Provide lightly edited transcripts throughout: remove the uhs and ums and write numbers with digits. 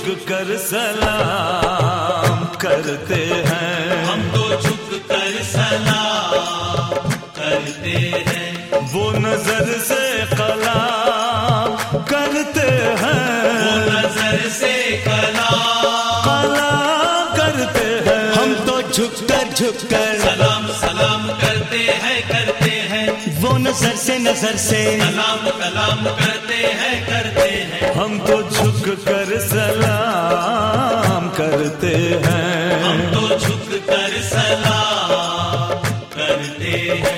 झुक कर सलाम करते हैं, हम तो झुक कर सलाम करते हैं। वो नजर से कलाम करते हैं, वो नजर से कलाम करते हैं। हम तो झुक कर सलाम सलाम करते हैं। वो नजर से सलाम कलाम करते हैं। हम तो झुक कर सलाम करते हैं, हम तो झुक कर सलाम करते हैं।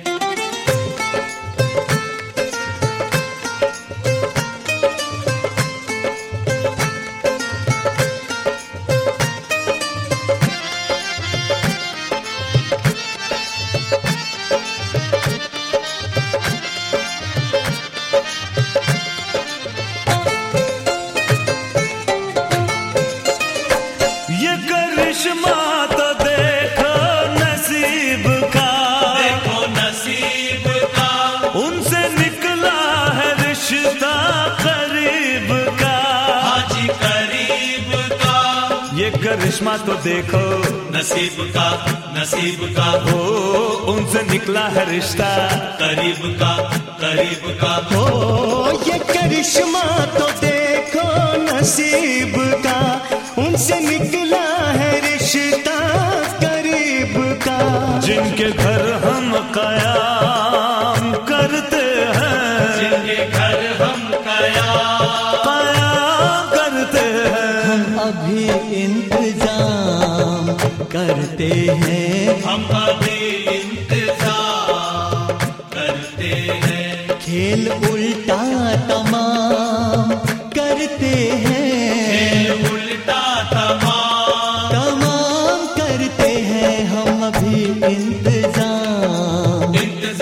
ये करिश्मा तो देखो नसीब का, देखो नसीब का, उनसे निकला है रिश्ता करीब का। हाजी करीब का। ये करिश्मा तो देखो नसीब का हो, उनसे निकला है रिश्ता करीब का हो। ये करिश्मा तो देखो नसीब का, उनसे निकला है रिश्ता करीब का। जिनके घर हम कयाम करते हैं, जिनके घर हम कयाम करते हैं। अभी इंतजाम करते हैं, हम अभी इंतजार करते हैं। खेल उल्टा तमाम करते हैं, उल्टा तमाम करते हैं। हम अभी इंतजाम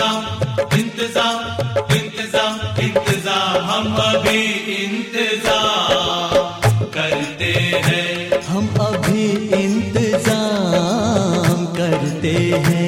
हम अभी इंतजार करते हैं। हम अभी इंतजाम करते हैं।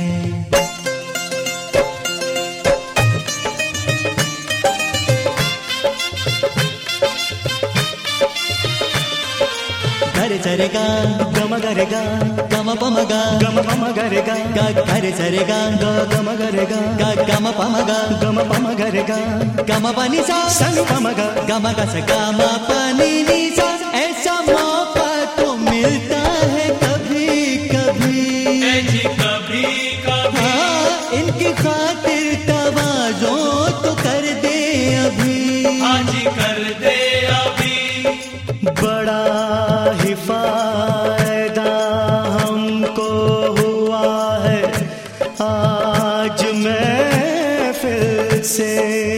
गरे सरेगा गम गरेगा गम पमगा गम पम गरेगा गा गरे सरेगा ग गम गरेगा गा गम पमगा गम पम गरेगा गम पानी सा संग पमगा गम का सा गम पानी नी सा। ऐसा मौका तो मिलता है कभी कभी, जी कभी कभी। हाँ इनकी खातिर तवाज़ो तो कर दे अभी, हाजी कर दे अभी। बड़ा ही फायदा हमको हुआ है आज महफिल से,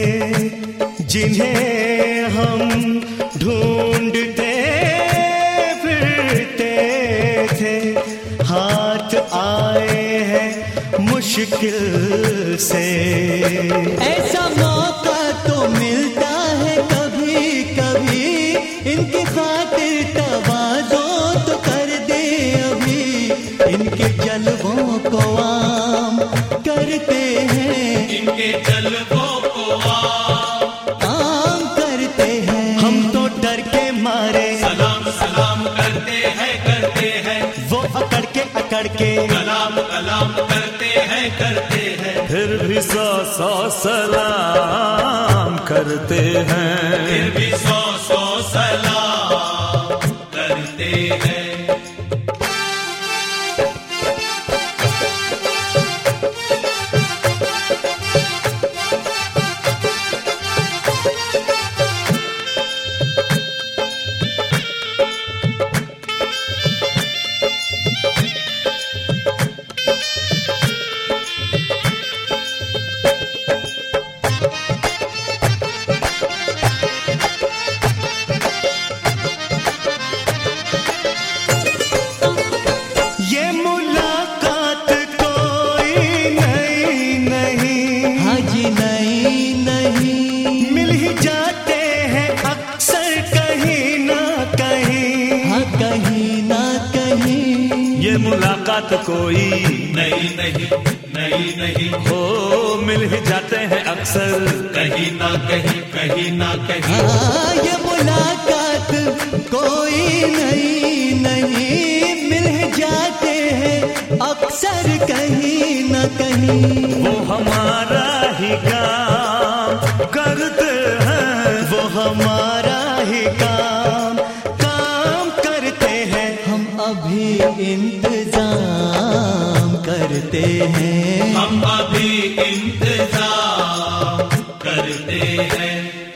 जिन्हें हम ढूंढते फिरते थे हाथ आए हैं मुश्किल से। ऐसा मौका तो मिलता है कभी कभी, इनकी खातिर तवाज़ो तो कर दे अभी। इनके जलवों को आम करते हैं, इनके जलवों को आम करते हैं। हम तो डर के मारे सलाम सलाम करते हैं। वो अकड़ के कलाम करते हैं। फिर भी सौ सलाम करते हैं, फिर भी सौ सलाम करते हैं। ये मुलाकात कोई नहीं हो, मिल ही जाते हैं अक्सर कहीं ना कहीं हाँ, ये मुलाकात कोई नहीं मिल जाते हैं अक्सर कहीं न कहीं। वो हमारा ही काम करते हैं, वो हमारा ही काम करते हैं। हम अभी इंतजाम करते हैं, हम अभी इंतजार करते हैं।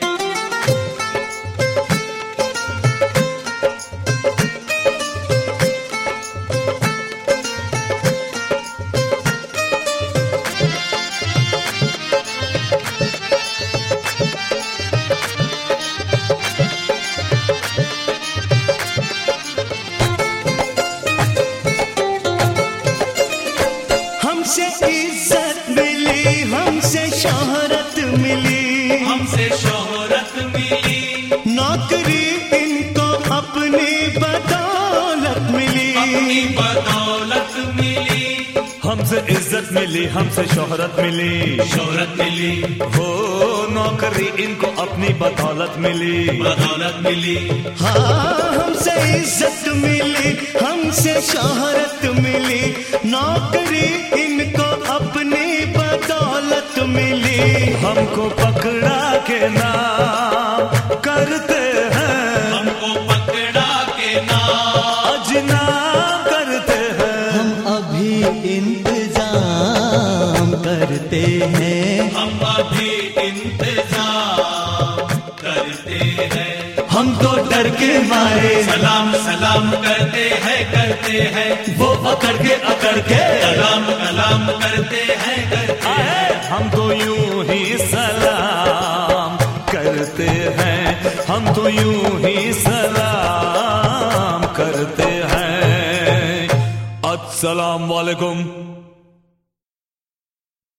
हमसे इज्जत मिली, हमसे शोहरत मिली, हमसे शोहरत मिली, नौकरी इनको अपनी बदौलत मिली, अपनी बदौलत मिली, हमसे इज्जत मिली, हमसे शोहरत मिली, शोहरत मिली, हो नौकरी इनको अपनी बदौलत मिली, बदौलत मिली। हाँ हमसे इज्जत मिली, हमसे शोहरत मिली, नौकरी इनको अपनी बदौलत मिली। हमको पकड़ा के नाम करते हैं, हमको पकड़ा के नाम अजनाम करते हैं। हम अभी इंतजाम करते हैं, हम अभी इंतजार करते हैं। हम तो डर के मारे सलाम सलाम करते हैं, वो अकड़ के सलाम कलाम करते हैं, हम तो यूं ही सलाम करते हैं, हम तो यूं ही सलाम करते हैं। अस्सलाम वालेकुम।